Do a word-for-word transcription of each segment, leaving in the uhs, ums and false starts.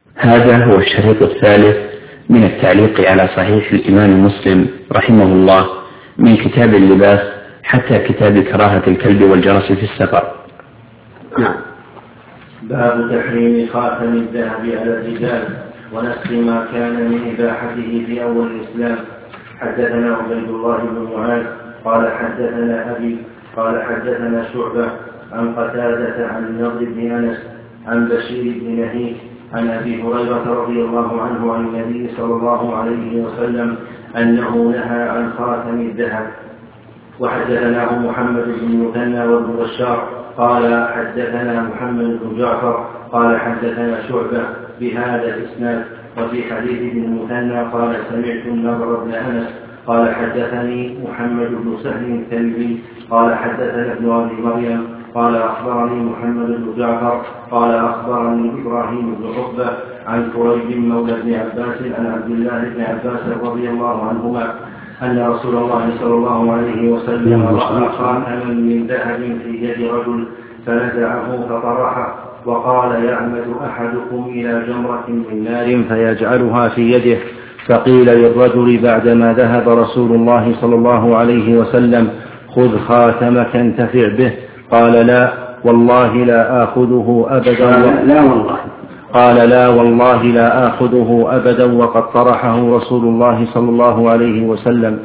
هذا هو الشريط الثالث من التعليق على صحيح الإمام مسلم رحمه الله من كتاب اللباس حتى كتاب كراهة الكلب والجرس في السفر. نعم. باب تحريم خاتم الذهب على الرجال ونسخ ما كان من إباحته في أول الإسلام. حدثنا عبيد الله بن معاذ قال حدثنا أبي قال حدثنا شعبة عن قتادة عن النضر بن أنس عن بشير بن نهيك عن أبي هريرة رضي الله عنه عن النبي صلى الله عليه وسلم أنه نهى عن خاتم الذهب. وحدثناه محمد بن مثنى وابن بشار قال حدثنا محمد بن جعفر قال حدثنا شعبة بهذا الإسناد. وفي حديث ابن المثنى قال سمعت النضر بن أنس قال حدثني محمد بن سهل التلميذي قال حدثنا ابن أبي مريم قال أخبرني محمد بن جعفر قال أخبرني إبراهيم بن عقبة عن كريب مولى بن عباس عن عبد الله بن عباس رضي الله عنهما أن رسول الله صلى الله عليه وسلم رأى خاتما من ذهب في يد رجل فنزعه فطرحه وقال يعمد أحدكم إلى جمرة من نار فيجعلها في يده. فقيل للرجل بعدما ذهب رسول الله صلى الله عليه وسلم خذ خاتمك انتفع به. قال لا والله لا آخذه أبدا. لا والله قال لا والله لا آخذه أبدا وقد طرحه رسول الله صلى الله عليه وسلم.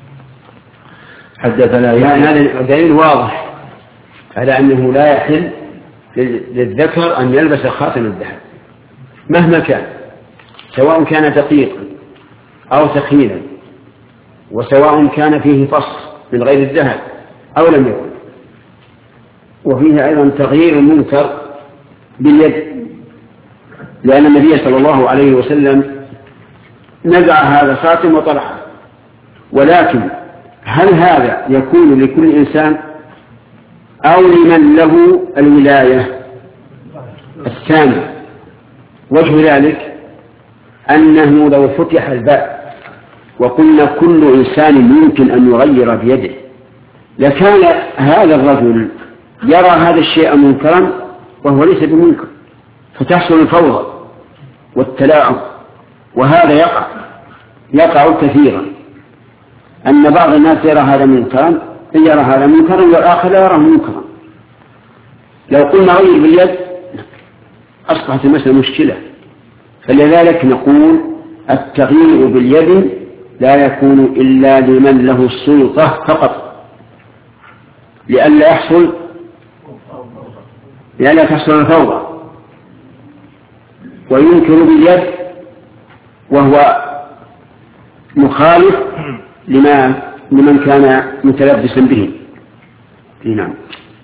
حدثنا يعني هذا الدليل واضح على أنه لا يحل للذكر أن يلبس خاتم الذهب مهما كان، سواء كان دقيقا أو ثقيلا، وسواء كان فيه فص من غير الذهب أو لم يكن. وفيه أيضا تغيير المنكر باليد، لأن النبي صلى الله عليه وسلم نزع هذا الخاتم وطرحه. ولكن هل هذا يكون لكل إنسان أو لمن له الولاية؟ الثاني وجه ذلك أنه لو فتح الباب وقلنا كل إنسان يمكن أن يغير بيده لكان هذا الرجل يرى هذا الشيء منكرا وهو ليس بمنكر، فتحصل الفوضى والتلاعب. وهذا يقع يقع كثيرا أن بعض الناس يرى هذا منكرا يرى هذا منكرا والآخر لا يراه منكرا. لو قلنا غير باليد أصبحت المسألة مشكلة. فلذلك نقول التغيير باليد لا يكون إلا لمن له السلطة فقط، لئلا يحصل لئلا تحصل الفوضى. وينكر باليد وهو مخالف لما لمن كان متلبسا به. نعم.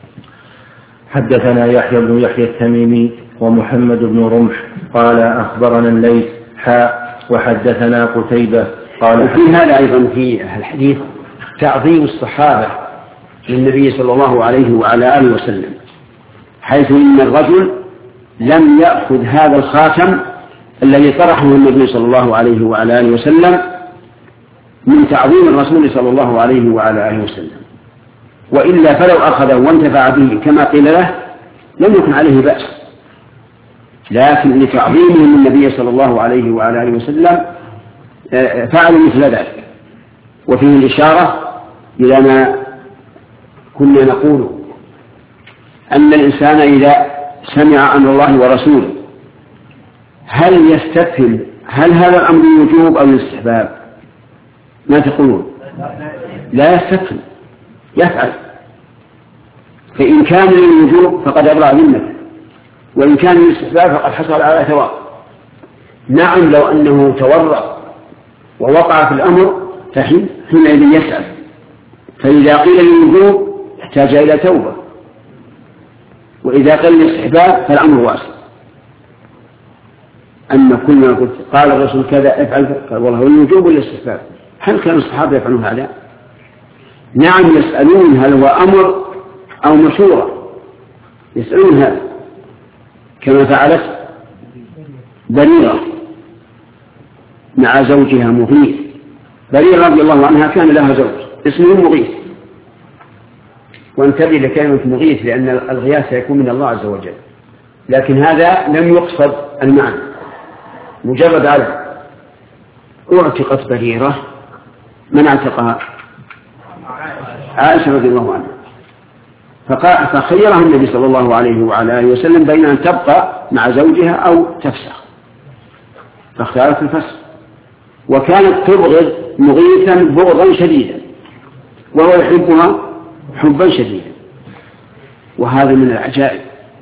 حدثنا يحيى بن يحيى التميمي ومحمد بن رمح قال أخبرنا الليث حاء وحدثنا قتيبة قال. وفي هذا أيضا في الحديث تعظيم الصحابة للنبي صلى الله عليه وعلى آله وسلم، حيث إن الرجل لم يأخذ هذا الخاتم الذي طرحه النبي صلى الله عليه وعلى آله وسلم من تعظيم الرسول صلى الله عليه وعلى آله وسلم، وإلا فلو أخذه وانتفع به كما قيل له لم يكن عليه بأس، لكن لتعظيمه من النبي صلى الله عليه وعلى آله وسلم فعلوا مثل ذلك. وفيه الإشارة إلى ما كنا نقول أن الإنسان إذا سمع أمر الله ورسوله هل يستفهم هل هذا الأمر وجوب أو الاستحباب؟ ما تقولون؟ لا يستفهم، يفعل. فإن كان للوجوب فقد أبرأ ذمته، وإن كان للاستحباب فقد حصل على ثواب. نعم لو أنه تورط ووقع في الأمر فحينئذ يسأل، فإذا قيل للوجوب احتاج إلى توبة، وإذا قيل للاستحباب فالأمر واسع. أما كل ما قلت قال الرسول كذا افعل، قال والله الوجوب والاستحباب. هل كان الصحابة يفعلون هذا؟ نعم يسألون هل هو أمر أو مشورة، يسألون هذا كما فعلت بريرة مع زوجها مغيث. بريرة رضي الله عنها كان لها زوج اسمه مغيث، وانتبه لكلمة مغيث لأن الغياث يكون من الله عز وجل، لكن هذا لم يقصد المعنى، مجرد علم. أعتقت بريرة، من اعتقها؟ عائشة رضي الله عنها. فخيرها النبي صلى الله عليه وعلى آله وسلم بين أن تبقى مع زوجها أو تفسخ، فاختارت الفسخ. وكانت تبغض مغيثا بغضا شديدا وهو يحبها حبا شديدا، وهذا من العجائب.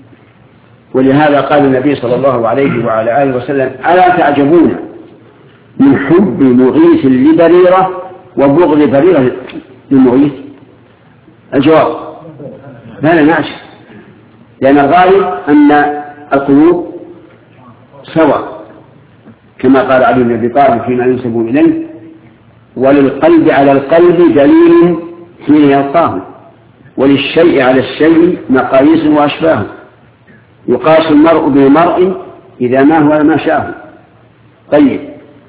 ولهذا قال النبي صلى الله عليه وعلى آله وسلم: ألا تعجبون من حب مغيث لبريرة وبغض بريرة للمغيث؟ الجواب: لا نعش، لأن الغالب أن القلوب سواء، كما قال علي بن أبي طالب فيما ينسب إليه: وللقلب على القلب دليل حين يلقاه، وللشيء على الشيء مقاييس وأشباه، يقاس المرء بالمرء إذا ما هو ما شاءه. طيب،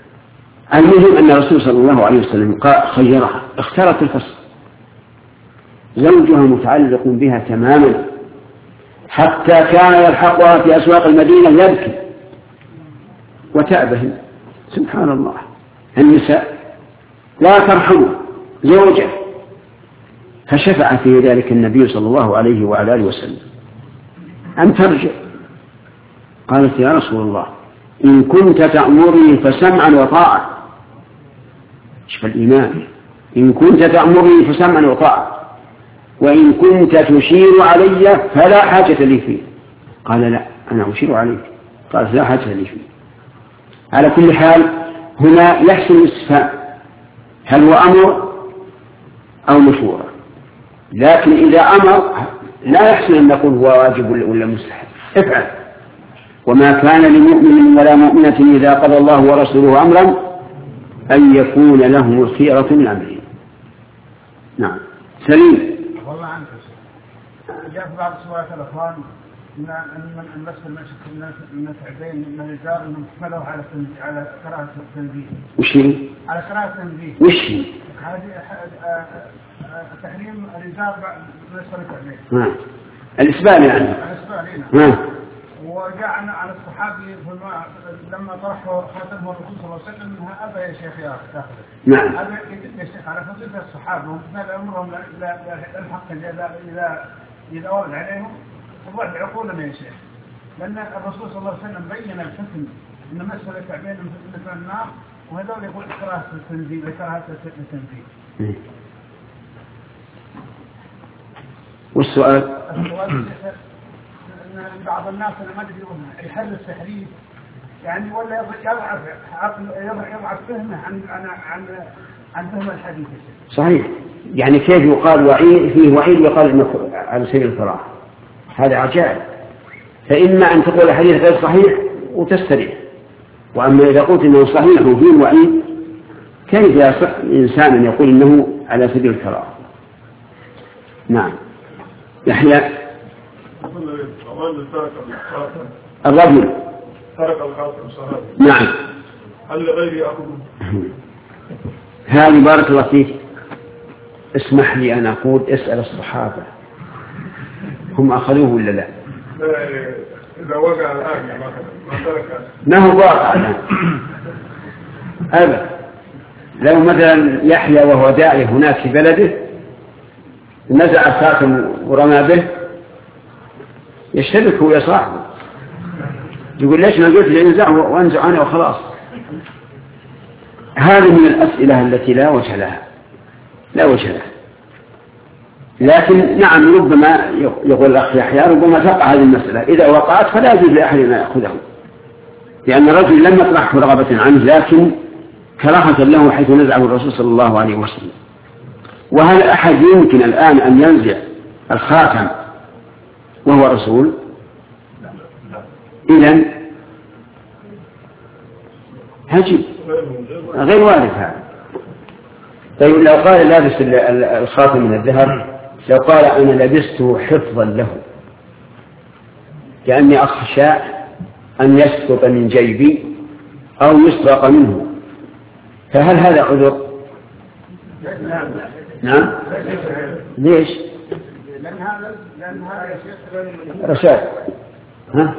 المهم أن الرسول صلى الله عليه وسلم خيرها، اختارت الفصل. زوجها متعلق بها تماما، حتى كان يلحقها في أسواق المدينة يبكي وتأبه. سبحان الله، النساء لا ترحم زوجها. فشفع في ذلك النبي صلى الله عليه وعلى آله وسلم أن ترجع. قالت: يا رسول الله، إن كنت تأمرني فسمعا وطاعة. شوف الإيمان، إن كنت تأمرني فسمعا وطاعة، وإن كنت تشير علي فلا حاجة لي فيه. قال: لا، أنا أشير عليك. قالت: لا حاجة لي فيه. على كل حال هنا يحسن الاستفهام، هل هو أمر أو مشورة؟ لكن إذا أمر لا يحسن أن نقول هو واجب ولا مستحب. افعل. وما كان لمؤمن ولا مؤمنة إذا قضى الله ورسوله أمرا أن يكون لهم الخيرة من أمرهم. نعم. سليم. والله عنك جاء في بعض سؤالات الأخوان أن من مسك المشك من تعبين من الرجال أنهم حملوا على على قراءة التنزيل. وش هي؟ على قراءة التنزيل. وش هي؟ هذه تحريم الرجال من التعبين. نعم. الإسبال يعني. الإسبال. نعم. وجاء عن الصحابي لما طرحوا خاتمه الرسول صلى الله عليه وسلم منها أبى يا شيخ يأخذه. نعم. أبى يا شيخ على فضيلة الصحابة وامتثال أمرهم لا الحق إذا إذا إذا ورد عليهم وضع عقولنا يا شيخ، لأن الرسول صلى الله عليه وسلم بين الحكم أن مسألة تعبين مثل النار، وهذول يقول كراهة التنزيل كراهة التنزيل. والسؤال؟ السؤال بعض الناس أنا ما أدري يحل التحريف يعني ولا يضعف يضعف فهمه عن عن عن عن فهم الحديث. صحيح، يعني كيف يقال وعيد فيه وعيد يقال إنه على سبيل الكراهة؟ هذا عجائب. فإما أن تقول الحديث غير صحيح وتستريح، وأما إذا قلت إنه صحيح وفيه وعيد كيف يصح إنسان أن يقول إنه على سبيل الكراهة؟ نعم. يحيى. الرجل ترك الخاتم صحابي. نعم. هل لغير يأخذه؟ هذه بارك الله فيك. اسمح لي أن أقول اسأل الصحابة هم أخذوه ولا لا؟ إذا وقع الآن ما ترك ما هو واقع الآن أبدا. لو مثلا يحيى وهو داعي هناك في بلده نزع الخاتم ورمى به يشتبك هو يا صاحبه، يقول ليش ما قلت لي انزع وانزع انا وخلاص. هذه من الأسئلة التي لا وجه لها لا وجه لها. لكن نعم ربما يقول الأخ يحيى ربما تقع هذه المسألة، إذا وقعت فلا يجوز لأحد أن يأخذه، لأن الرجل لم يطرحه رغبة عنه لكن كراهة له حيث نزعه الرسول صلى الله عليه وسلم. وهل أحد يمكن الآن أن ينزع الخاتم وهو رسول؟ إذن هجب غير وارد هذا. طيب لو قال لابس الخاتم من الذهب، لو قال أنا لبسته حفظا له لأني أخشى أن يسقط من جيبي أو يسرق منه، فهل هذا عذر؟ نعم. ليش؟ لأن هذا لأن هذا رشاد ها؟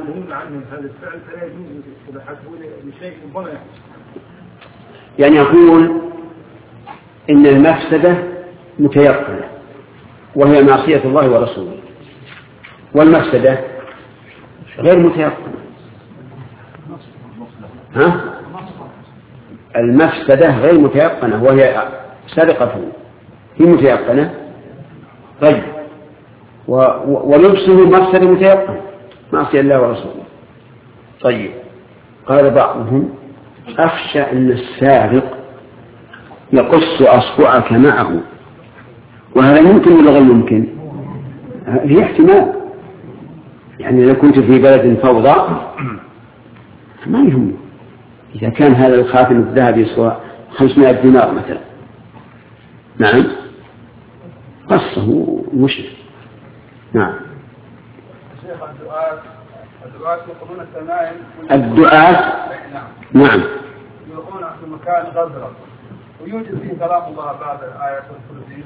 يعني يقول إن المفسدة متيقنة وهي معصية الله ورسوله، والمفسدة غير متيقنة. ها؟ المفسدة غير متيقنة وهي سرقة هي متيقنة. طيب ولبسه مفسدة متيقنة معصية الله ورسوله. طيب قال بعضهم أخشى أن السارق يقص أصبعك معه، وهذا ممكن ولا غير ممكن؟ هي احتمال، يعني لو كنت في بلد فوضى ما يهم إذا كان هذا الخاتم الذهبي يسوى خمسمائة دينار مثلا، نعم قصه مشرك. نعم. الدعاة يقولون التمائم الدعاة نعم يقولون في مكان غزرة ويوجد فيه كلام الله بعد آية الكرسي.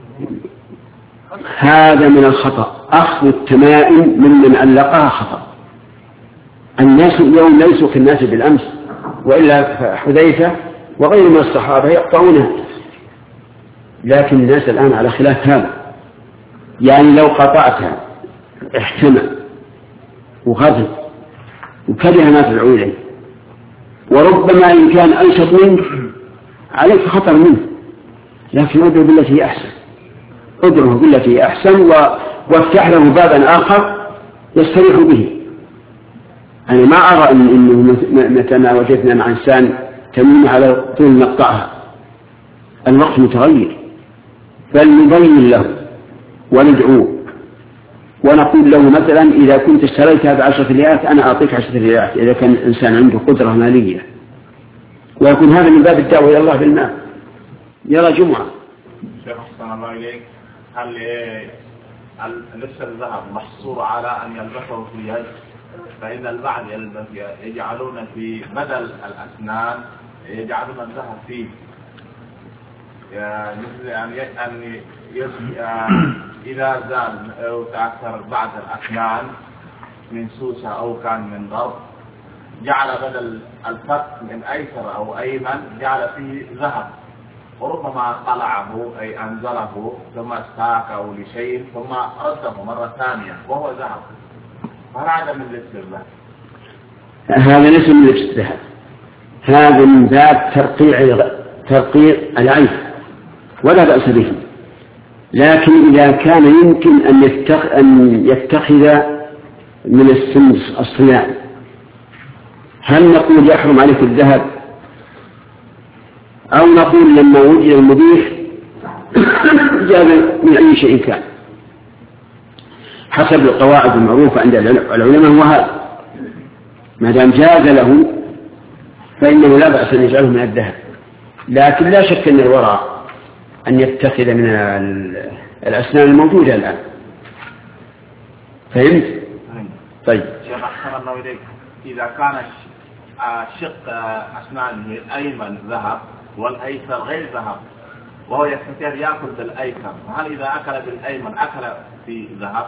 هذا من الخطأ. أخذ التمائم ممن علقها خطأ. الناس اليوم ليسوا كالناس بالأمس، وإلا حذيفة وغير من الصحابة يقطعونها، لكن الناس الآن على خلاف هذا. يعني لو قطعتها احتمى وغضب وكره ما تدعو إليه، وربما إن كان أنشط منك عليك خطر منه، لكن ادعو بالتي هي أحسن، ادعوه بالتي هي أحسن وافتح له بابا آخر يستريح به. أنا ما أرى إن إنه متى ما وجدنا مع إنسان تميم على طول نقطعها، الوقت متغير، بل نبين له وندعوه ونقول له مثلا إذا كنت اشتريتها بعشرة ريالات أنا أعطيك عشرة ريالات إذا كان الإنسان عنده قدرة مالية، ويكون هذا من باب الدعوة إلى الله بالمال. يرى جمعة. شيخ أحسن الله إليك، هل لبس الذهب محصور على أن يلبسه في يد؟ فإن البعض يجعلون في بدل الأسنان يجعلون الذهب فيه، مثل أن إذا زال أو تأثر بعض الأسنان من سوسة أو كان من ضرب جعل بدل الفك من أيسر أو أيمن جعل فيه ذهب، وربما طلعه أي أنزله ثم استاكه لشيء ثم رده مرة ثانية وهو ذهب، فهذا عدم من لبس الذهب. هذا ليس من لبس الذهب، هذا من باب ترقيع ترقيع العين ولا بأس به. لكن إذا كان يمكن أن يتخذ, أن يتخذ من السن الصناعي، هل نقول يحرم عليك الذهب، أو نقول لما وجد المبيح جاب من أي شيء كان؟ حسب القواعد المعروفة عند العلماء هو هذا، ما دام جاز له فإنه لا بأس أن يجعله من الذهب، لكن لا شك أن الورع أن يتخذ من الأسنان الموجودة الآن. فهمت؟ طيب. شيخ أحسن الله إليك، إذا كان شق أسنانه الأيمن ذهب والأيسر غير ذهب وهو يستطيع يأكل بالأيسر، هل إذا أكل بالأيمن أكل في ذهب؟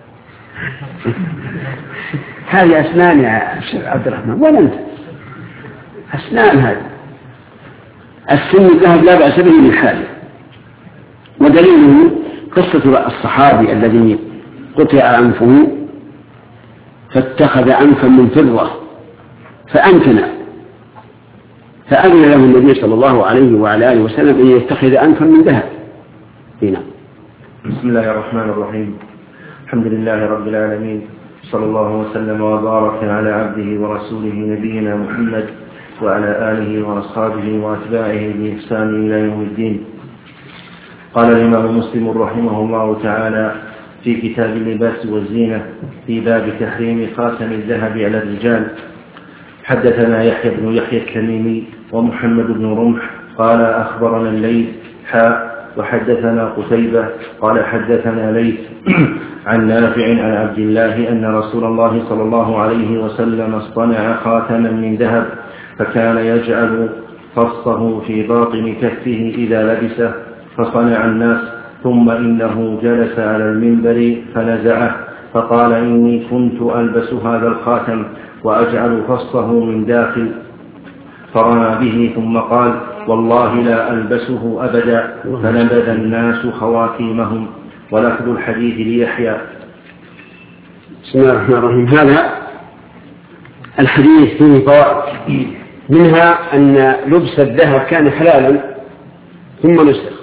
هذه أسنان يا شيخ عبد الرحمن، ولا أنت أسنان هذه السن الذهب لا بأس به من حاله، ودليله قصة الصحابي الذي قطع أنفه فاتخذ أنفا من فضة فأمتنع، فأذن له النبي صلى الله عليه وعلى آله وسلم أن يتخذ أنفا من ذهب. هنا. بسم الله الرحمن الرحيم، الحمد لله رب العالمين، صلى الله وسلم وبارك على عبده ورسوله نبينا محمد وعلى آله وأصحابه وأتباعه بإحسان إلى يوم الدين. قال الإمام مسلم رحمه الله تعالى في كتاب اللباس والزينة في باب تحريم خاتم الذهب على الرجال: حدثنا يحيى بن يحيى التميمي ومحمد بن رمح قال أخبرنا الليث حاء وحدثنا قتيبة قال حدثنا ليث عن نافع عن عبد الله أن رسول الله صلى الله عليه وسلم اصطنع خاتما من ذهب فكان يجعل فصه في باطن كفه إذا لبسه، فصنع الناس، ثم إنه جلس على المنبر فنزعه فقال إني كنت ألبس هذا الخاتم وأجعل فصه من داخل، فرمى به ثم قال والله لا ألبسه أبدا، فنبذ الناس خواتيمهم. ولفظ الحديث ليحيى. بسم الله الرحمن الرحيم. هذا الحديث فيه فوائد، منها أن لبس الذهب كان حلالا ثم نسخ،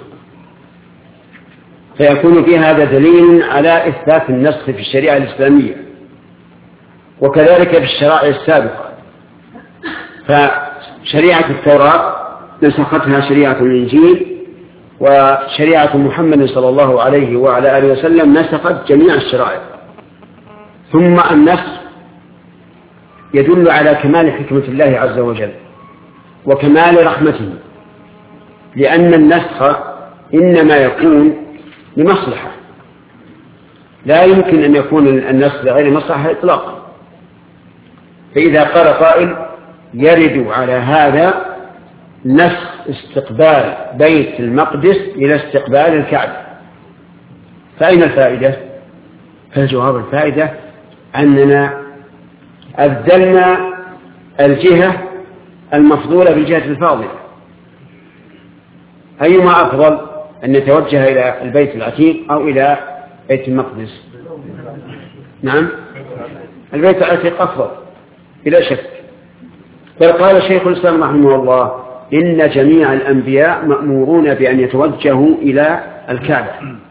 فيكون في هذا دليل على إثبات النسخ في الشريعة الإسلامية، وكذلك في الشرائع السابقة. فشريعة التوراة نسختها شريعة الإنجيل، وشريعة محمد صلى الله عليه وعلى آله وسلم نسخت جميع الشرائع. ثم النسخ يدل على كمال حكمة الله عز وجل وكمال رحمته، لأن النسخ إنما يكون لمصلحة، لا يمكن أن يكون النسخ لغير مصلحة إطلاقا. فإذا قال قائل يرد على هذا نسخ استقبال بيت المقدس إلى استقبال الكعبة، فأين الفائدة؟ فالجواب الفائدة أننا أبدلنا الجهة المفضولة بالجهة الفاضلة. أيما أفضل، أن نتوجه إلى البيت العتيق أو إلى بيت المقدس؟ نعم، البيت العتيق أفضل بلا شك. بل قال شيخ الإسلام رحمه الله إن جميع الأنبياء مأمورون بأن يتوجهوا إلى الكعبة.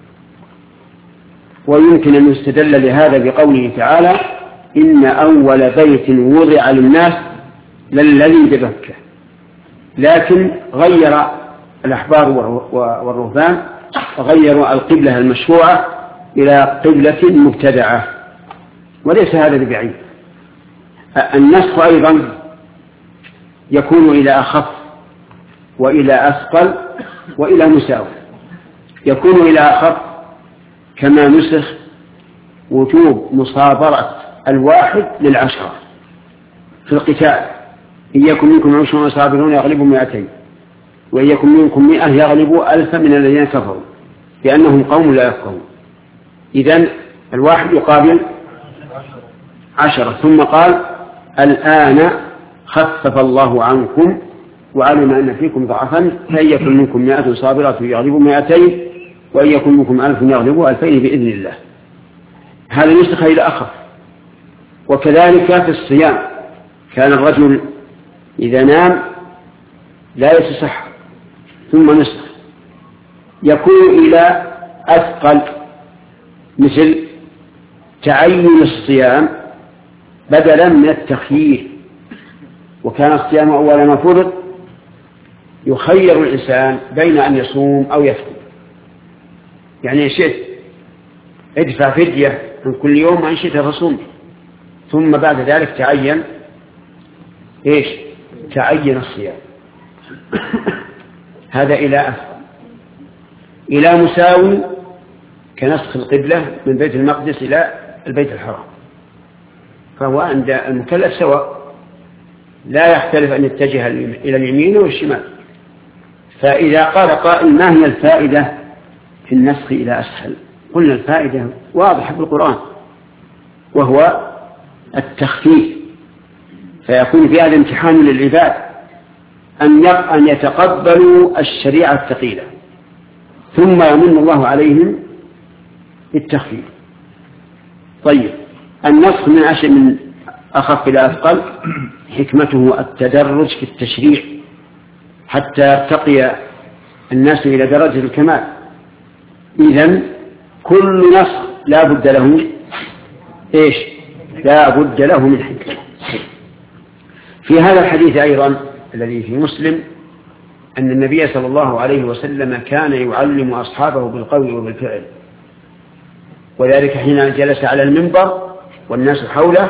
ويمكن أن يستدل لهذا بقوله تعالى إن أول بيت وضع للناس للذي بمكة، لكن غير الأحبار والرهبان غيروا القبلة المشروعة إلى قبلة مبتدعة، وليس هذا ببعيد. النسخ أيضا يكون إلى أخف وإلى أثقل وإلى مساوي. يكون إلى أخف كما نسخ وجوب مصابرة الواحد للعشرة في القتال، إن يكن منكم عشرون صابرون يغلبوا مئتين، وإن يكن منكم مئة يغلبوا ألفا من الذين كفروا لأنهم قوم لا يفقهون. إذن الواحد يقابل عشرة. ثم قال الآن خفف الله عنكم وعلم أن فيكم ضعفا، فإن يكن منكم مئة صابرة يغلبوا مئتين، وإن يكن منكم ألف يغلبوا ألفين بإذن الله. هذا نسخ إلى أخف. وكذلك في الصيام كان الرجل إذا نام لا يتصح ثم نسخ، يكون إلى أثقل، مثل تعين الصيام بدلا من التخيير. وكان الصيام أول ما فرض يخير الإنسان بين أن يصوم أو يفطر، يعني شئت ادفع فدية من كل يوم وإن شئت فصوم، ثم بعد ذلك تعين إيش؟ تعين الصيام. هذا إلى أثقل. إلى مساوي كنسخ القبلة من بيت المقدس إلى البيت الحرام، فهو عند المكلف سواء، لا يختلف أن يتجه إلى اليمين والشمال. فإذا قال قائل ما هي الفائدة في النسخ إلى أسهل؟ قلنا الفائدة واضحة في القرآن، وهو التخفيف، فيكون في هذا امتحان للعباد أن يتقبلوا الشريعة الثقيلة، ثم يمن الله عليهم بالتخفيف. طيب، النسخ من عشر من أخف إلى أثقل حكمته التدرج في التشريع حتى يرتقي الناس إلى درجة الكمال. إذن كل نسخ لا بد له إيش؟ لا بد له من حكمة. في هذا الحديث أيضا الذي في مسلم أن النبي صلى الله عليه وسلم كان يعلم أصحابه بالقول وبالفعل، وذلك حين جلس على المنبر والناس حوله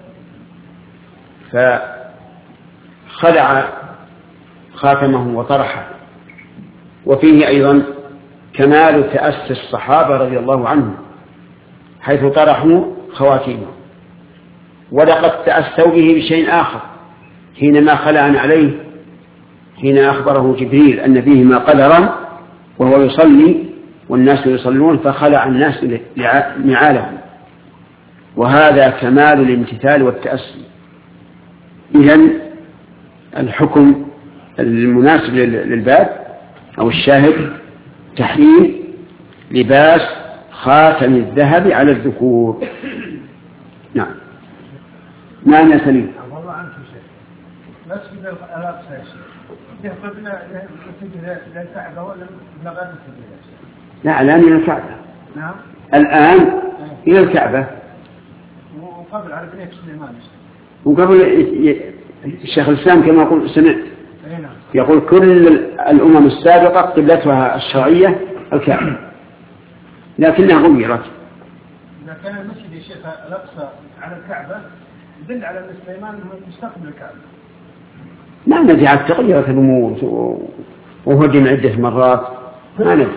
فخلع خاتمه وطرحه. وفيه أيضا كمال تأسي الصحابة رضي الله عنهم حيث طرحوا خواتيمه، ولقد تأسوا به بشيء آخر حينما خلع عليه حين أخبره جبريل أن فيهما قدرا وهو يصلي والناس يصلون، فخلع الناس نعالهم وهذا كمال الامتثال والتأسي. إذن الحكم المناسب للباب أو الشاهد تحريم لباس خاتم الذهب على الذكور. نعم. نعم يا سليم. والله عنك شيء بس في الألاقصى يا شيء كيف قلنا للكعبة ولا لغير الكعبة؟ لا الآن إلى الكعبة. نعم. الآن إلى الكعبة. وقبل على بنية سليمان. وقبل الشيخ الإسلام كما يقول سمعت يقول كل الأمم السابقة قبلتها الشرعية الكعبة لكنها غيرت. إذا كان المسجد يا شيخ الأقصى على الكعبة يدل على أن سليمان مستقبل الكعبة. ما ندري عن تغيرت الأمور وهدم عدة مرات ما ندري.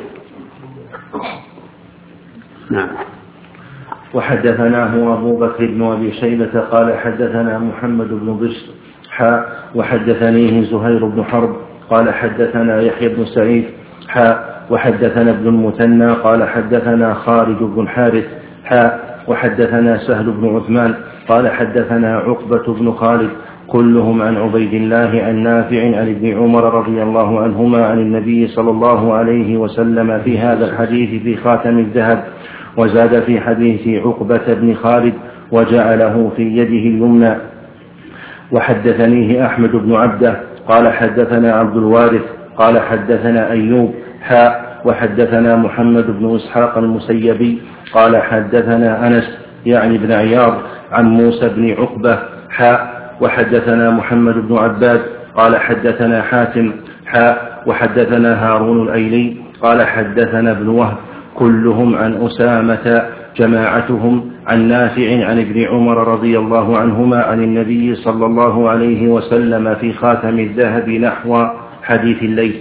نعم. وحدثناه أبو بكر بن أبي شيبة قال حدثنا محمد بن بشر حاء وحدثنيه زهير بن حرب قال حدثنا يحيى بن سعيد حاء وحدثنا ابن المثنى قال حدثنا خالد بن حارث حاء وحدثنا سهل بن عثمان قال حدثنا عقبة بن خالد كلهم عن عبيد الله عن نافع عن ابن عمر رضي الله عنهما عن النبي صلى الله عليه وسلم في هذا الحديث في خاتم الذهب، وزاد في حديث عقبة بن خالد وجعله في يده اليمنى. وحدثنيه أحمد بن عبده قال حدثنا عبد الوارث قال حدثنا أيوب حاء وحدثنا محمد بن إسحاق المسيبي قال حدثنا أنس يعني بن عياض عن موسى بن عقبة حاء وحدثنا محمد بن عباد قال حدثنا حاتم حاء وحدثنا هارون الأيلي قال حدثنا ابن وهب كلهم عن أسامة جماعتهم عن نافع عن ابن عمر رضي الله عنهما عن النبي صلى الله عليه وسلم في خاتم الذهب نحو حديث الليث.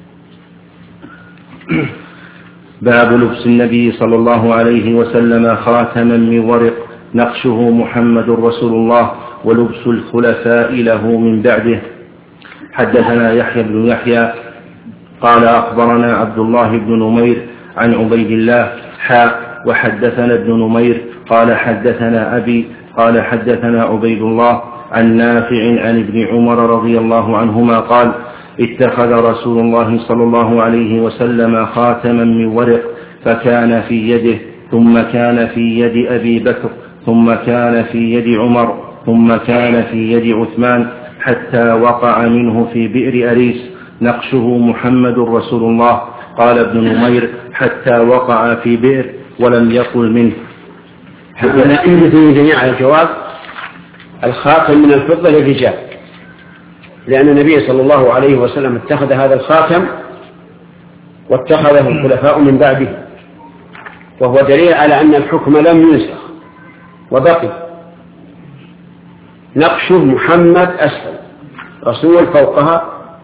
باب لبس النبي صلى الله عليه وسلم خاتما من ورق نقشه محمد رسول الله ولبس الخلفاء له من بعده. حدثنا يحيى بن يحيى قال أخبرنا عبد الله بن نمير عن عبيد الله حاء وحدثنا ابن نمير قال حدثنا أبي قال حدثنا عبيد الله عن نافع عن ابن عمر رضي الله عنهما قال اتخذ رسول الله صلى الله عليه وسلم خاتما من ورق فكان في يده ثم كان في يد أبي بكر ثم كان في يد عمر ثم كان في يد عثمان حتى وقع منه في بئر أريس نقشه محمد رسول الله. قال ابن نمير حتى وقع في بئر ولم يقل منه. هذا في جميع الجواب الخاتم من الفضة للرجال، لأن النبي صلى الله عليه وسلم اتخذ هذا الخاتم واتخذه الخلفاء من بعده، وهو دليل على أن الحكم لم ينسخ وبقي. نقشه محمد أسفل، رسول فوقها،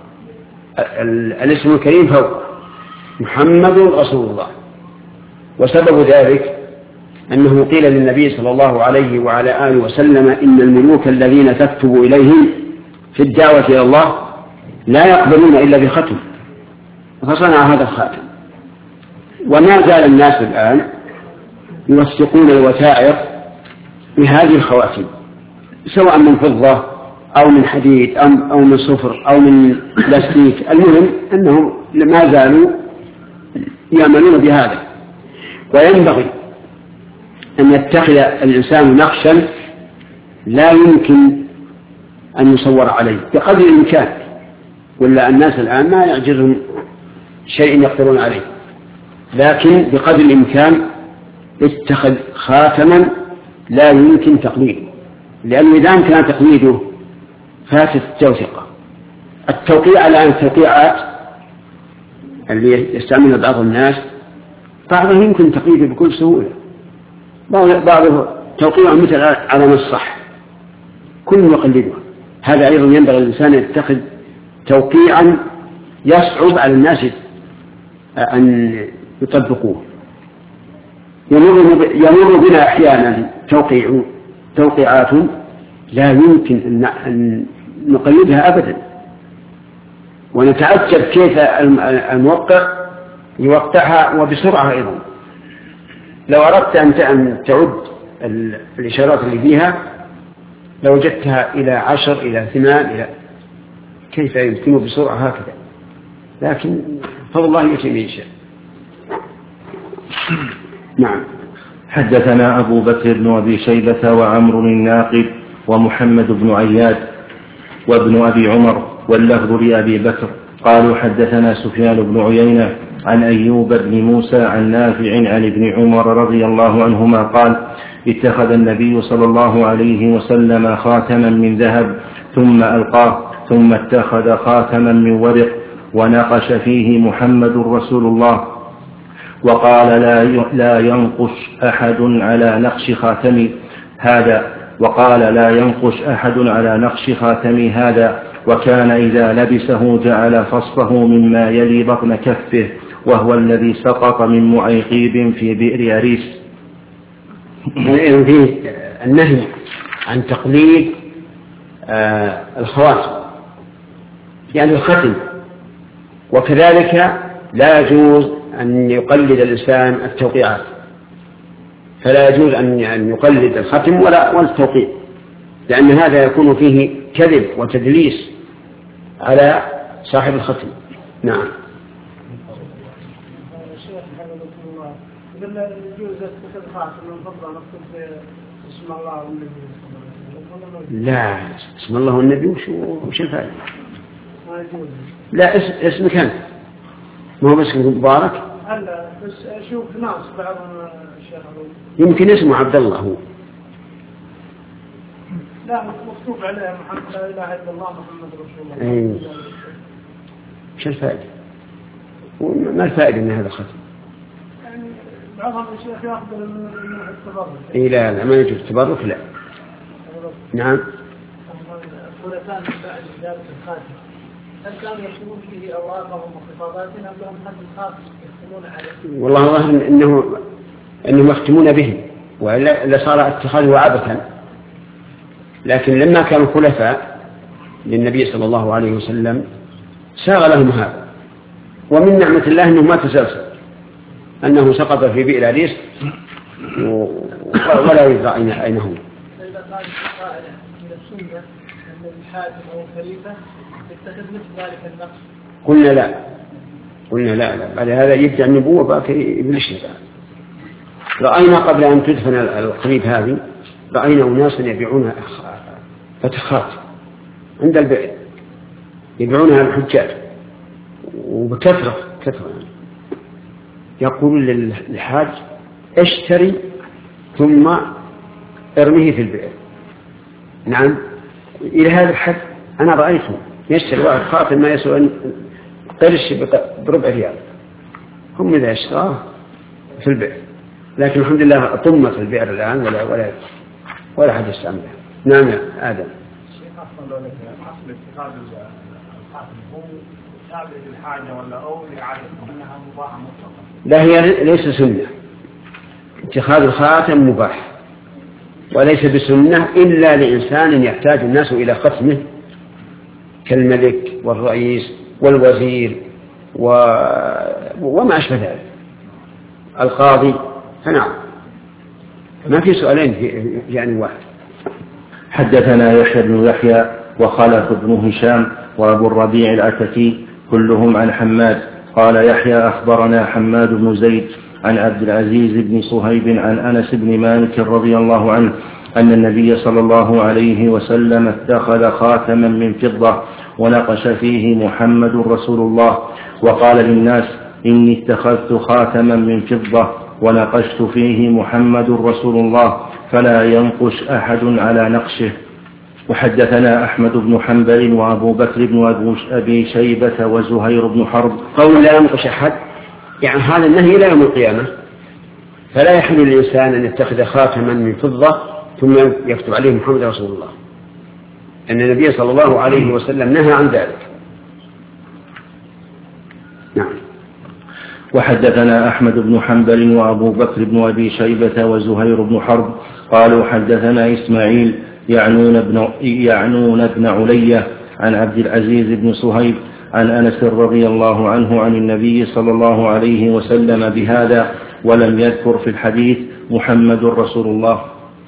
الاسم الكريم فوق، محمد رسول الله. وسبب ذلك أنه قيل للنبي صلى الله عليه وعلى آله وسلم إن الملوك الذين تكتب إليهم في الدعوة إلى الله لا يقبلون إلا بختم، فصنع هذا الخاتم. وما زال الناس الآن يوثقون الوثائق بهذه الخواتم، سواء من فضة أو من حديد أو من صفر أو من بلاستيك، المهم أنهم ما زالوا يعملون بهذا. وينبغي أن يتخذ الإنسان نقشا لا يمكن أن يصور عليه بقدر الإمكان، ولا الناس الآن ما يعجزهم شيء يقدرون عليه، لكن بقدر الإمكان اتخذ خاتما لا يمكن تقليده، لأنه إذا كان تقليده فاتت التوثيقة. التوقيع الآن التوقيعات اللي يستعملها بعض الناس بعضهم يمكن تقليده بكل سهولة، بعضه توقيعه مثل على الصح كل يقلده. هذا أيضا ينبغي الإنسان يتخذ توقيعا يصعب على الناس أن يطبقوه. يمر بنا أحيانا توقيع توقيعات لا يمكن أن نقلدها أبدا، ونتعجب كيف الموقع يوقعها وبسرعة. أيضا لو أردت أن تعد الإشارات اللي فيها لوجدتها إلى عشر إلى ثمان إلى كيف يمكنه بسرعة هكذا، لكن فضل الله يؤتي من يشاء. نعم. حدثنا أبو بكر بن أبي شيبة وعمر الناقد ومحمد بن عياد وابن أبي عمر واللفظ لأبي بكر قالوا حدثنا سفيان بن عيينة عن أيوب بن موسى عن نافع عن ابن عمر رضي الله عنهما قال اتخذ النبي صلى الله عليه وسلم خاتما من ذهب ثم ألقاه ثم اتخذ خاتما من ورق ونقش فيه محمد رسول الله وقال لا لا ينقش أحد على نقش خاتمي هذا وقال لا ينقش أحد على نقش خاتمي هذا وكان إذا لبسه جعل فصله مما يلي بطن كفه وهو الذي سقط من معيقيب في بئر أريس. فيه النهي عن تقليد آه الخواتم يعني الختم، وكذلك لا يجوز أن يقلد الإنسان التوقيعات، فلا يجوز أن يقلد الختم ولا التوقيع، لأن هذا يكون فيه كذب وتدليس على صاحب الختم. نعم. لا اسم الله والنبي وش الفائدة؟ لا اسم اسمك أنت ما هو بس مبارك. هلا بس أشوف ناس بعض الشيخ يمكن اسمه عبد الله هو. لا مكتوب عليه محمد لا إله إلا الله محمد رسول الله. أي. شو الفائدة؟ ما الفائدة من هذا الختم؟ يعني بعضهم الشيخ يأخذ من التبرك. إيه لا لا ما يجوز التبرك لا. نعم. خلفاء من بعد ذلك الخاتم هل كانوا يكتبون فيه أوراقهم وخطاباتهم أم لهم حد خاص يختمون عليه؟ والله ظاهر إنه إنهم يختمون به ولا صار اتخاذه عبثا، لكن لما كانوا خلفاء للنبي صلى الله عليه وسلم ساغ لهم هذا، ومن نعمة الله أنه ما تسلسل، أنه سقط في بئر أريس ولا يدرى أين هو. فإذا قال قائل من السنة أن الحاكم أو الخليفة يتخذ مثل ذلك النقص، قلنا لا قلنا لا لا بعد هذا يبدأ النبوة باكي إبليس. رأينا قبل أن تدفن القريب هذه رأينا أناسا يبيعون فتخات عند البئر يبيعونها الحجاج وبكثرة كثرة، يقول للحاج اشتري ثم ارميه في البئر. نعم إلى هذا الحد أنا رأيته يشتري واحد خاتم ما يسوى قرش بربع ريال، هم إذا اشتراه في البئر، لكن الحمد لله طمة في البئر الآن ولا ولا ولا حد يستعملها. نعم يا آدم. الشيخ أصلا لو لك أصل اتخاذ الخاتم هو تابع للحاجة ولا أو لعادة أنها مباحة مطلقة؟ لا هي ليس سنة، اتخاذ الخاتم مباح وليس بسنة إلا لإنسان يحتاج الناس إلى ختمه كالملك والرئيس والوزير و... وما أشبه ذلك القاضي. فنعم ما في سؤالين في يعني واحد. حدثنا يحيى بن يحيى وخلف بن هشام وأبو الربيع العتكي كلهم عن حماد قال يحيى أخبرنا حماد بن زيد عن عبد العزيز بن صهيب عن أنس بن مالك رضي الله عنه أن النبي صلى الله عليه وسلم اتخذ خاتما من فضة ونقش فيه محمد رسول الله وقال للناس إني اتخذت خاتما من فضة ونقشت فيه محمد رسول الله فلا ينقش أحد على نقشه. وحدثنا أحمد بن حنبل وأبو بكر بن أبي شيبة وزهير بن حرب. قول لا ينقش أحد يعني هذا النهي إلى يوم القيامة، فلا يحل للإنسان أن يتخذ خاتما من فضة ثم يكتب عليه محمد رسول الله، أن النبي صلى الله عليه وسلم نهى عن ذلك. نعم. وحدثنا أحمد بن حنبل وأبو بكر بن أبي شيبة وزهير بن حرب قالوا حدثنا إسماعيل يعنون بن, يعنون بن علية عن عبد العزيز بن صهيب عن أنس رضي الله عنه عن النبي صلى الله عليه وسلم بهذا ولم يذكر في الحديث محمد رسول الله.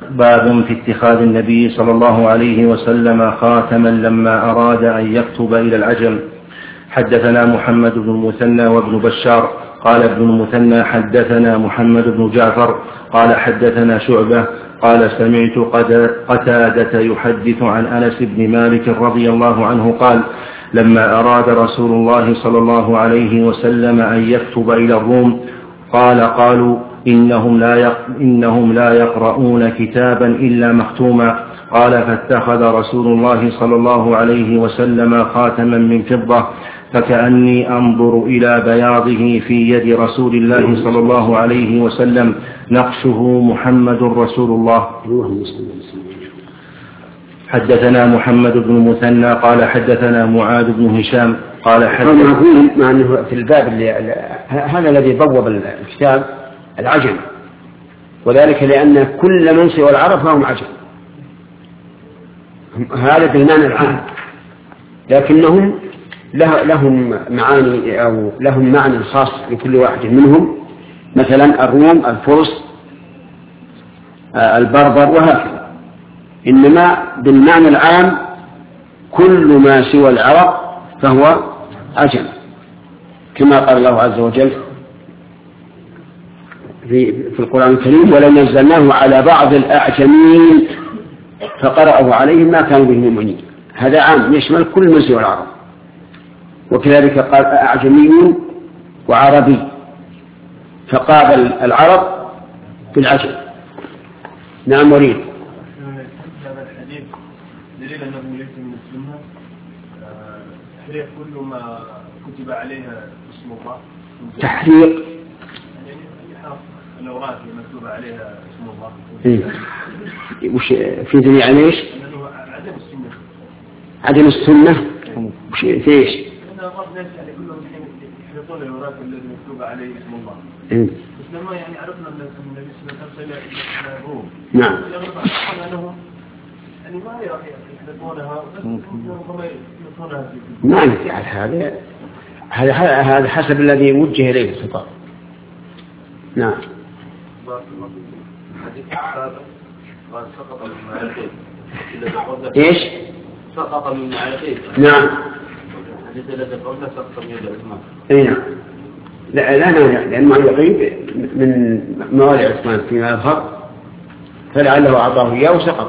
باب في اتخاذ النبي صلى الله عليه وسلم خاتما لما أراد أن يكتب إلى العجم. حدثنا محمد بن المثنى وابن بشار قال ابن المثنى حدثنا محمد بن جعفر قال حدثنا شعبة قال سمعت قتادة يحدث عن أنس بن مالك رضي الله عنه قال لما أراد رسول الله صلى الله عليه وسلم أن يكتب إلى الروم قال قالوا إنهم لا, إنهم لا يقرؤون كتابا إلا مختوما. قال فاتخذ رسول الله صلى الله عليه وسلم خاتما من فضة فكأني أنظر إلى بياضه في يد رسول الله صلى الله عليه وسلم نقشه محمد رسول الله. حدثنا محمد بن المثنى قال حدثنا معاذ بن هشام قال حدثنا مع أنه في الباب اللي هذا الذي بوب الكتاب العجم، وذلك لأن كل من سوى العرب فهم عجم، هذا بالمعنى العام، لكنهم لهم معاني أو لهم معنى خاص لكل واحد منهم، مثلا الروم الفرس البربر وهكذا. إنما بالمعنى العام كل ما سوى العرب فهو عجم، كما قال الله عز وجل في, في القرآن الكريم ولو نزلناه على بعض الأعجمين فقرأه عليهم ما كانوا به مؤمنين. هذا عام يشمل كل من سوى العرب. وكذلك قال أعجمي وعربي، فقابل العرب بالعجم. نعم مريد. هذا الحديث دليل أنه ليس من السنة تحريق كل ما كتب عليها اسم الله. تحريق الأوراق المكتوب عليها اسم الله. إيه؟ وش في دليل على إيش؟ عدم السنة. عدم السنة. وش في إيش؟ أنا بعض الناس يعني كلهم يحرقون الأوراق الذي مكتوب عليه اسم الله. إيه؟ بس لما يعني عرفنا أن النبي صلى الله عليه وسلم إلى الروم. نعم. يغلب على أنهم يعني ما يحرقونها بس هم يحرقونها. ما نفي على هذا. هذا هذا حسب الذي وجه إليه الخطاب. نعم. سقط من معرفته. إيش؟ سقط من معرفته. نعم. حديث الذي قلنا سقط من يد عثمان. أي نعم. لا لا لا لأن معلقين من موالي عثمان فيما يظهر فلعله أعطاه إياه وسقط.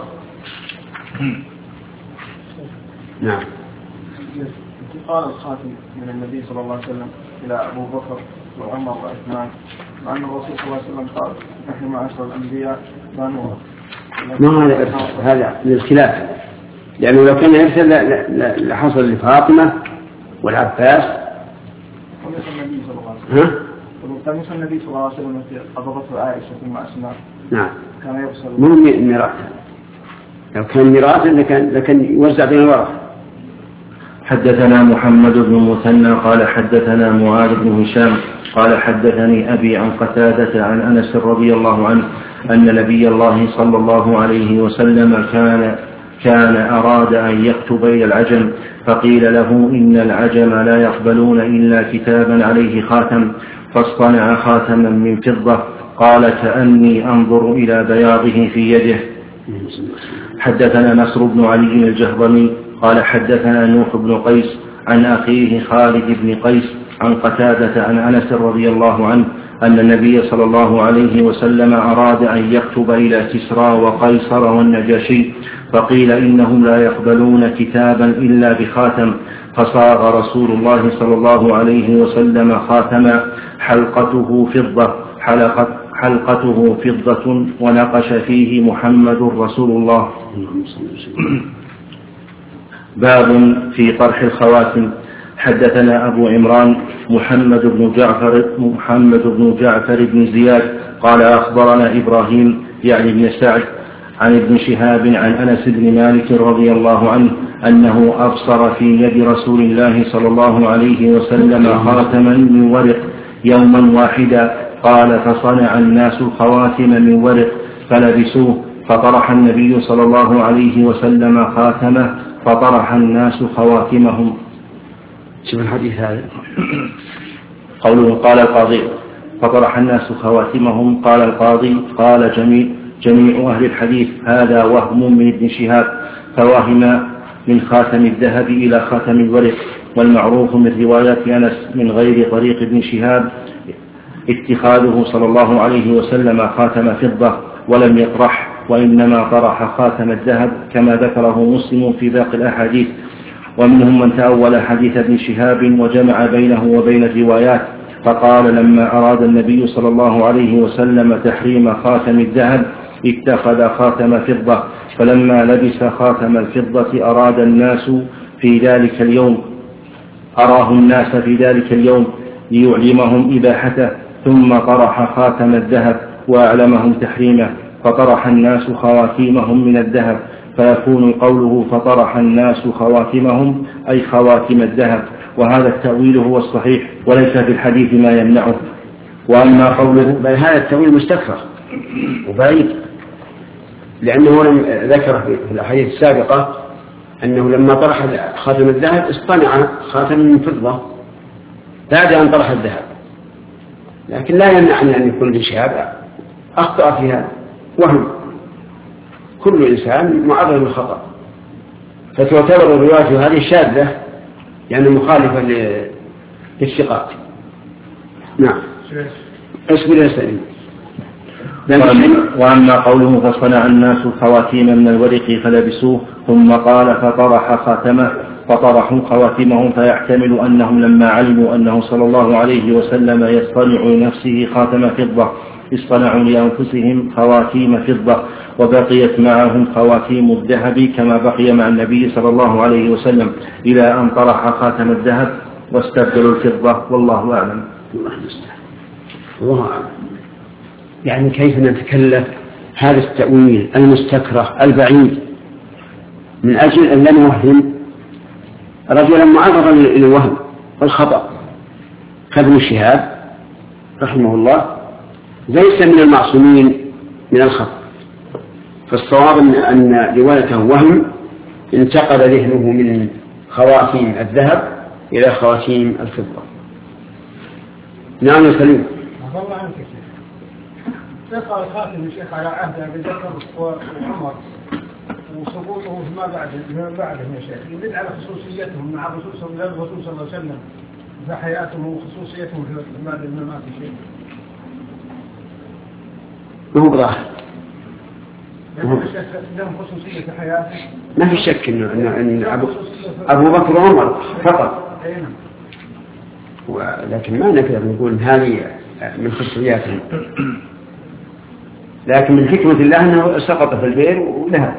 نعم. قال الخاتم من النبي صلى الله عليه وسلم إلى أبو بكر وعمر وعثمان، مع أن الرسول صلى الله عليه وسلم قال نحن معاشر الأنبياء لا نورث. ما هذا إرث، هذا للخلاف، لأنه لو كان إرثا لحصل لفاطمة والعباس. وليس النبي صلى الله عليه وسلم. ها؟ وليس النبي صلى الله عليه وسلم قبضته عائشة ثم أسماء. نعم. كان يرسل. مو ميراث. لو كان ميراث لكان لكن يوزع بين الورثة. حدثنا محمد بن المثنى قال حدثنا معاذ بن هشام قال حدثني أبي عن قتادة عن أنس رضي الله عنه أن نبي الله صلى الله عليه وسلم كان كان أراد أن يكتب إلى العجم فقيل له إن العجم لا يقبلون إلا كتابا عليه خاتم، فاصطنع خاتما من فضة. قال كأني أنظر إلى بياضه في يده. حدثنا نصر بن علي الجهضمي قال حدثنا نوح بن قيس عن أخيه خالد بن قيس عن قتادة عن أنس رضي الله عنه أن النبي صلى الله عليه وسلم أراد أن يكتب إلى كسرى وقيصر والنجاشي فقيل إنهم لا يقبلون كتابا إلا بخاتم، فصاغ رسول الله صلى الله عليه وسلم خاتما حلقته فضة حلقة حلقته فضة ونقش فيه محمد رسول الله. باب في طرح الخواتم. حدثنا أبو عمران محمد بن جعفر محمد بن جعفر بن زياد قال أخبرنا إبراهيم يعني بن سعد عن ابن شهاب عن أنس بن مالك رضي الله عنه أنه أبصر في يد رسول الله صلى الله عليه وسلم خاتما من ورق يوما واحدا. قال فصنع الناس الخواتم من ورق فلبسوه، فطرح النبي صلى الله عليه وسلم خاتمه فطرح الناس خواتمهم. شوف الحديث هذا. قوله قال القاضي فطرح الناس خواتمهم. قال القاضي قال جميل جميع أهل الحديث هذا وهم من ابن شهاب، فوهم من خاتم الذهب إلى خاتم الورق. والمعروف من روايات أنس من غير طريق ابن شهاب اتخاذه صلى الله عليه وسلم خاتم فضة ولم يطرح، وإنما طرح خاتم الذهب كما ذكره مسلم في باقي الأحاديث. ومنهم من تأول حديث ابن شهاب وجمع بينه وبين الروايات، فقال لما أراد النبي صلى الله عليه وسلم تحريم خاتم الذهب اتخذ خاتم فضة، فلما لبس خاتم الفضة أراد الناس في ذلك اليوم أراه الناس في ذلك اليوم ليعلمهم إباحته، ثم طرح خاتم الذهب وأعلمهم تحريمه، فطرح الناس خواتيمهم من الذهب، فيكون قوله فطرح الناس خواتمهم أي خواتم الذهب، وهذا التأويل هو الصحيح وليس في الحديث ما يمنعه. وأما قوله بل هذا التأويل مستكثر وبعيد، لأنه لم ذكر في الأحاديث السابقة أنه لما طرح خاتم الذهب اصطنع خاتم من فضة بعد أن طرح الذهب، لكن لا يمنع أن يكون ابن شهاب أخطأ في هذا، وهم كل إنسان معرض للخطأ، فتعتبر الرواية هذه شاذة يعني مخالفة للثقات. نعم اسم الإنسان. وأما قوله فصنع الناس خواتيم من الورق فلبسوه، ثم قال فطرح خاتمه فطرحوا خواتمهم، فيحتمل أنهم لما علموا أنه صلى الله عليه وسلم يصطنع لنفسه خاتم فضة اصطنعوا لأنفسهم خواتيم فضة، وبقيت معهم خواتيم الذهب كما بقي مع النبي صلى الله عليه وسلم إلى أن طرح خاتم الذهب واستبدلوا الفضة، والله أعلم. الله أعلم. يعني كيف نتكلف هذا التأويل المستكره البعيد من أجل أن لا نوهم رجلا معرضا للوهم والخطأ كابن شهاب رحمه الله، ليس من المعصومين من الخطأ، فالصواب أن روايته وهم انتقل ذهنه من خواتيم الذهب إلى خواتيم الفضة. نعم يا سليم. الله عنك يا شيخ. ثقة الخاتم يا شيخ على عهد أبي بكر وعمر وسقوطه ما بعد ما بعدهم يا شيخ يدل على خصوصيتهم مع الرسول صلى الله عليه وسلم في حياتهم وخصوصيتهم في بعد الممات يا شيخ. ما هو ظاهر. لهم خصوصية في حياته. ما في شك إنه إن أبو أبو بكر وعمر فقط. ولكن ما نقدر نقول هذه من خصوصياتهم، لكن من حكمة الله أنه سقط في البئر ولها.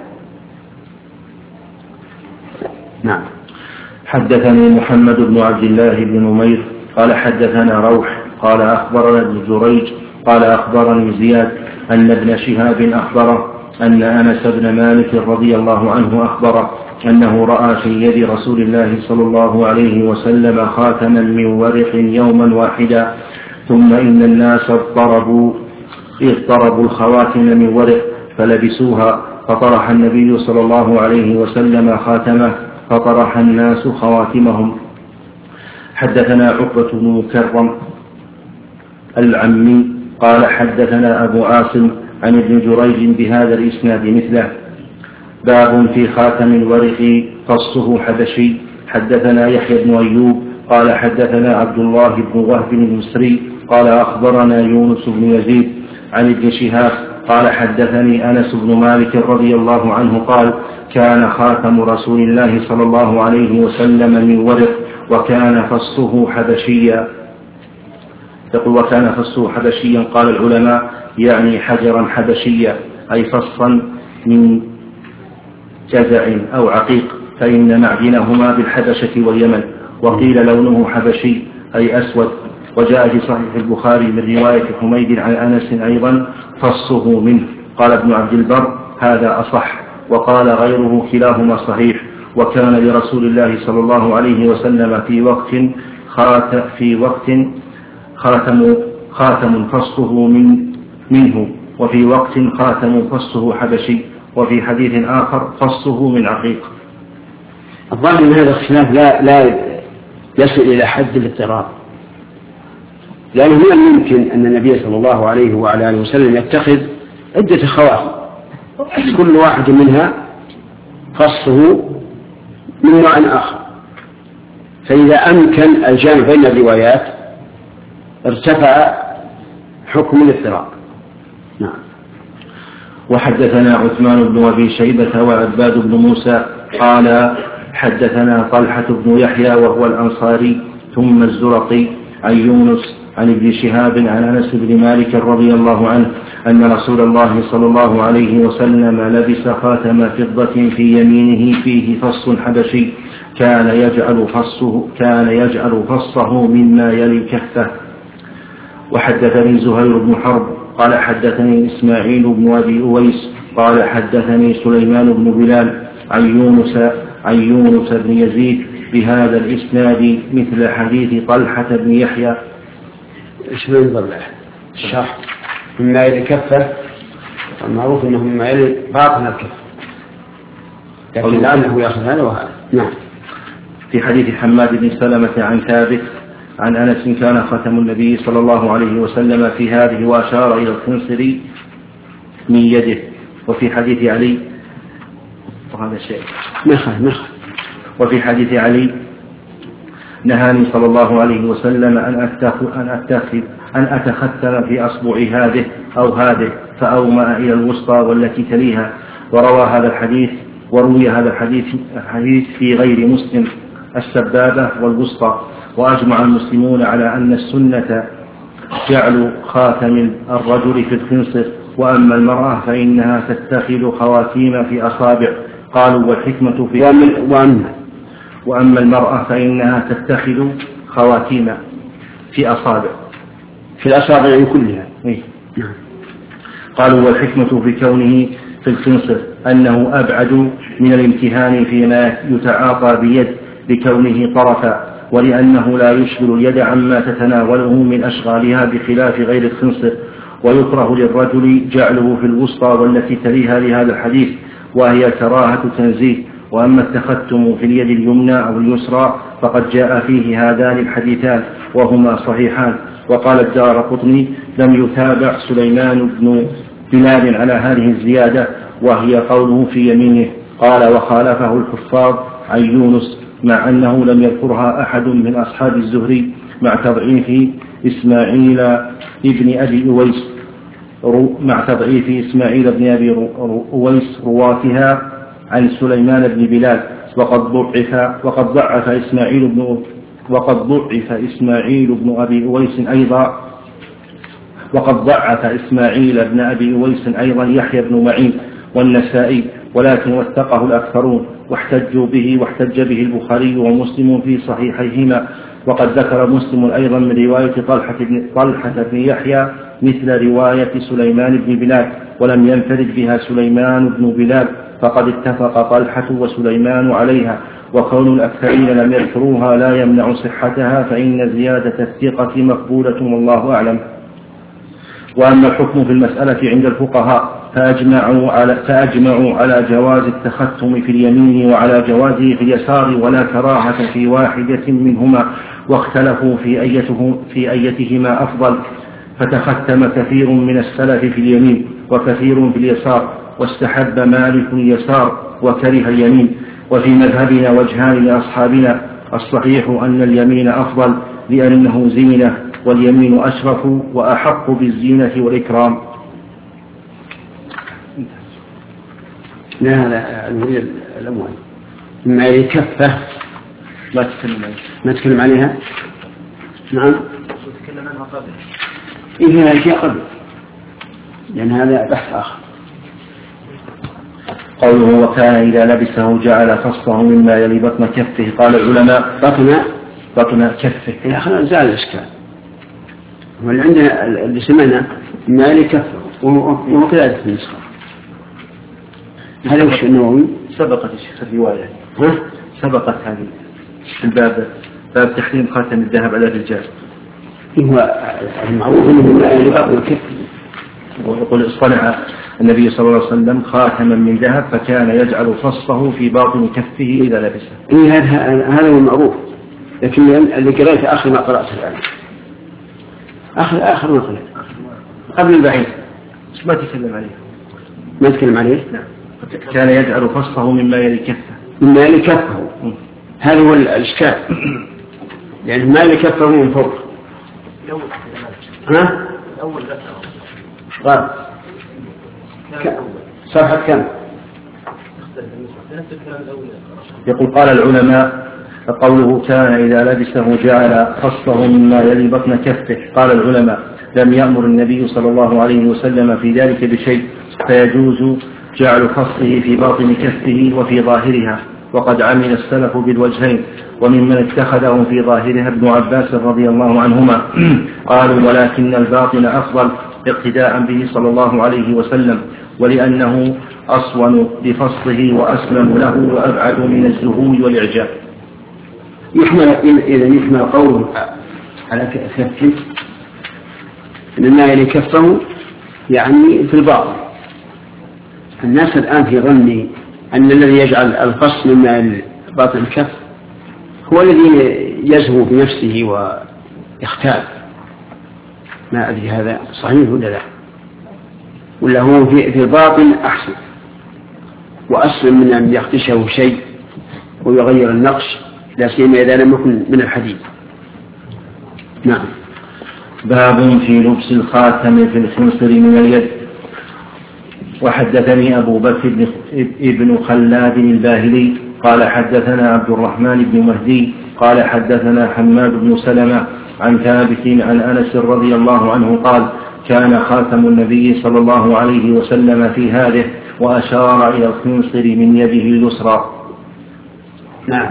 نعم. حدثني محمد بن عبد الله بن نمير قال حدثنا روح قال أخبرنا ابن جريج قال أخبرني زياد أن ابن شهاب أخبره أن أنس بن مالك رضي الله عنه أخبره أنه رأى في يد رسول الله صلى الله عليه وسلم خاتما من ورق يوما واحدا، ثم إن الناس اضطربوا اضطربوا الخواتم من ورق فلبسوها، فطرح النبي صلى الله عليه وسلم خاتمه فطرح الناس خواتمهم. حدثنا عقبة بن مكرم العمي قال حدثنا أبو عاصم عن ابن جريج بهذا الإسناد مثله. باب في خاتم الورق فصه حبشي. حدثنا يحيى بن أيوب قال حدثنا عبد الله بن وهب المصري قال أخبرنا يونس بن يزيد عن ابن شهاب قال حدثني أنس بن مالك رضي الله عنه قال كان خاتم رسول الله صلى الله عليه وسلم من ورق وكان فصه حبشيا. يقول وكان فصه حبشيا قال العلماء يعني حجرا حبشيا أي فصا من جزع أو عقيق، فإن معدنهما بالحبشة واليمن. وقيل لونه حبشي أي أسود. وجاء في صحيح البخاري من رواية حميد عن أنس أيضا فصه منه. قال ابن عبد البر هذا أصح، وقال غيره كلاهما صحيح. وكان لرسول الله صلى الله عليه وسلم في وقت خاتم في وقت خاتم خاتم فصه من منه، وفي وقت خاتم فصه حبشي، وفي حديث آخر فصه من عقيق. الظاهر من هذا الاختلاف لا لا يصل إلى حد الاضطراب، لأنه من الممكن أن النبي صلى الله عليه وعلى آله وسلم يتخذ عدة خواتم كل واحد منها خصه من نوع آخر، فإذا أمكن الجمع بين الروايات ارتفع حكم الاضطراب. نعم. وحدثنا عثمان بن أبي شيبة وعباد بن موسى قال حدثنا طلحة بن يحيى وهو الأنصاري ثم الزرقي عن يونس عن ابن شهاب عن أنس بن مالك رضي الله عنه أن رسول الله صلى الله عليه وسلم لبس خاتم فضة في يمينه فيه فص حبشي كان يجعل فصه كان يجعل فصه مما يلي كفه. وحدثني زهير بن حرب قال حدثني إسماعيل بن أبي أويس قال حدثني سليمان بن بلال عن يونس عن يونس بن يزيد بهذا الإسناد مثل حديث طلحة بن يحيى. إيش من ضلع الشرح مما يلي كفه، المعروف أنه مما يلي باطن الكفة، لكن لعله يأخذ هذا وهذا. نعم. في حديث حماد بن سلمة عن ثابت عن أنس كان ختم النبي صلى الله عليه وسلم في هذه وأشار إلى الخنصر من يده. وفي حديث علي وهذا شيء نخل نخل وفي حديث علي نهاني صلى الله عليه وسلم أن أتخذ أن أتخذ أن أتختم في أصبع هذه أو هذه فأومأ إلى الوسطى والتي تليها. وروى هذا الحديث وروي هذا الحديث الحديث في غير مسلم السبابة والوسطى. وأجمع المسلمون على أن السنة جعل خاتم الرجل في الخنصر، وأما المرأة فإنها تتخذ خواتيم في أصابع. قالوا والحكمة في وأما, وأما المرأة فإنها تتخذ خواتيم في أصابع في الأصابع كلها. إيه؟ قالوا والحكمة في كونه في الخنصر أنه أبعد من الامتهان فيما يتعاطى بيد لكونه طرفا، ولأنه لا يشغل اليد عما تتناوله من أشغالها بخلاف غير الخنصر. ويكره للرجل جعله في الوسطى والتي تليها لهذا الحديث، وهي كراهة تنزيه. وأما التختم في اليد اليمنى أو اليسرى فقد جاء فيه هذان الحديثان وهما صحيحان. وقال الدارقطني لم يتابع سليمان بن بلال على هذه الزيادة وهي قوله في يمينه. قال وخالفه الحفاظ عن يونس مع أنه لم يذكرها أحد من أصحاب الزهري مع تضعيف إسماعيل ابن أبي أويس مع تضعيف إسماعيل بن أبي أويس رواتها عن سليمان بن بلال. وقد ضعف وقد ضعف إسماعيل بن وقد ضعف إسماعيل بن أبي أويس أيضا وقد ضعف إسماعيل بن أبي أويس أيضا يحيى بن معين والنسائي، ولكن وثقه الأكثرون واحتجوا به واحتج به البخاري ومسلم في صحيحيهما. وقد ذكر مسلم أيضا من رواية طلحة بن, طلحة بن يحيى مثل رواية سليمان بن بلال، ولم ينفرد بها سليمان بن بلال، فقد اتفق طلحة وسليمان عليها. وكون الأكثرين لم يذكروها لا يمنع صحتها، فإن زيادة الثقة مقبولة والله أعلم. وأما الحكم في المسألة عند الفقهاء فأجمعوا على, فأجمعوا على جواز التختم في اليمين وعلى جوازه في اليسار ولا كراهة في واحدة منهما، واختلفوا في أيته في أيتهما أفضل، فتختم كثير من السلف في اليمين وكثير في اليسار، واستحب مالك اليسار وكره اليمين. وفي مذهبنا وجهان لأصحابنا، الصحيح أن اليمين أفضل لأنه زينة، واليمين أشرف وأحق بالزينة والإكرام. لا هذا المريد الأموال مما يكفه لا تتكلم ما تتكلم عليها. نعم تتكلم عنها قبل إذا أشياء قبل، لأن هذا بحث آخر. قوله وكان إذا لبسه جعل فصله مما يلي بطن كفه. قال العلماء بطن بطن كفه إلى خلال زال الإشكال. واللي عندنا اللي سمعنا مما يلي كفه ومقيادة في النسخة. هذا وش النووي سبقت الشيخ الرواية ها؟ سبقت هذه الباب باب تحريم خاتم الذهب على الرجال. هو المعروف أنه مما يلي بطن كفه. ويقول اصطنع النبي صلى الله عليه وسلم خاتما من ذهب فكان يجعل فصه في باطن كفه إذا لبسه. إيه هذا هو المعروف، لكن اللي قرأت آخر ما قرأت الآن آخر آخر ما قرأت قبل البعيد ما تكلم عليه ما تكلم عليه نعم. كان يجعل فصه مما يلي كفه مما يلي كفه هذا هو الإشكال يعني ما يلي كفه من فوق ها؟ الأول غاب صفحة كم؟ يقول قال العلماء قوله كان إذا لبسه جعل خصه مما يلي بطن كفه. قال العلماء لم يأمر النبي صلى الله عليه وسلم في ذلك بشيء فيجوز جعل خصه في باطن كفه وفي ظاهرها، وقد عمل السلف بالوجهين، وممن اتخذه في ظاهرها ابن عباس رضي الله عنهما. قالوا ولكن الباطن أفضل اقتداء به صلى الله عليه وسلم، ولأنه أصون بفصله وأسلم له وأبعد من الزهو والإعجاب. يحمل إذا يحمل قوله على كفه إنما يلي كفه يعني في الباطن. الناس الآن في ظني أن الذي يجعل القص مما باطن الكف هو الذي يزهو بنفسه ويختال. ما أدري هذا صحيح ولا لا، ولا هو في الباطن أحسن وأسلم من أن يخدشه شيء ويغير النقش، لا سيما إذا لم يكن من الحديد. نعم. باب في لبس الخاتم في الخنصر من اليد. وحدثني أبو بكر بن خلاد الباهلي قال حدثنا عبد الرحمن بن مهدي قال حدثنا حماد بن سلمة عن ثابت عن أنس رضي الله عنه قال كان خاتم النبي صلى الله عليه وسلم في هذه، وأشار إلى الخنصر من يده اليسرى. نعم.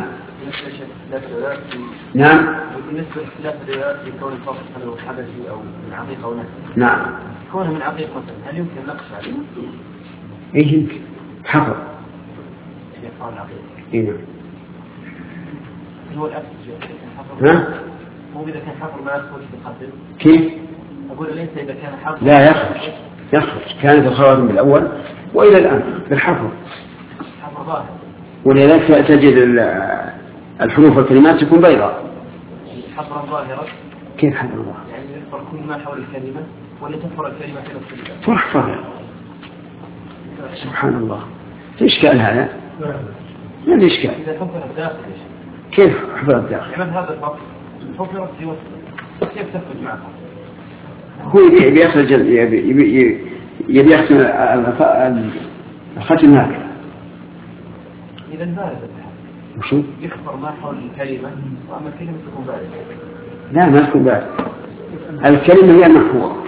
نعم. بالنسبة لاختلاف الروايات في كون الفصل هل هو حبشي أو من عقيقة أو نسل. نعم. كونه من عقيقة مثلا هل يمكن نقش عليه؟ إيه يمكن حفر. يفعل العقيقة. إيه نعم. هو الأكثر. ها؟ هو إذا كان حفر ما يدخل في الخاتم. كيف؟ أقول ليس إذا كان حفر. لا يخرج يخرج كانت الخواتم الأول وإلى الآن بالحفر. حفر ظاهر. ولذلك تجد الحروف والكلمات تكون بيضاء. حفرا ظاهرة. كيف حفر ظاهرة؟ يعني يحفر كل ما حول الكلمة ولا تحفر الكلمة في نفس الكلمة؟ تحفر. سبحان الله. إشكال هذا؟ ما الإشكال؟ إذا حفر الداخل كيف حفر الداخل؟ يعني هذا الفصل حفرت في وسط كيف تخرج معها؟ هو يبي يخرج يبي يبي يبي يختم الختم هكذا. إذا باردة. وشو؟ يحفر ما حول الكلمة وأما الكلمة تكون باردة. لا ما تكون باردة. الكلمة هي المحفورة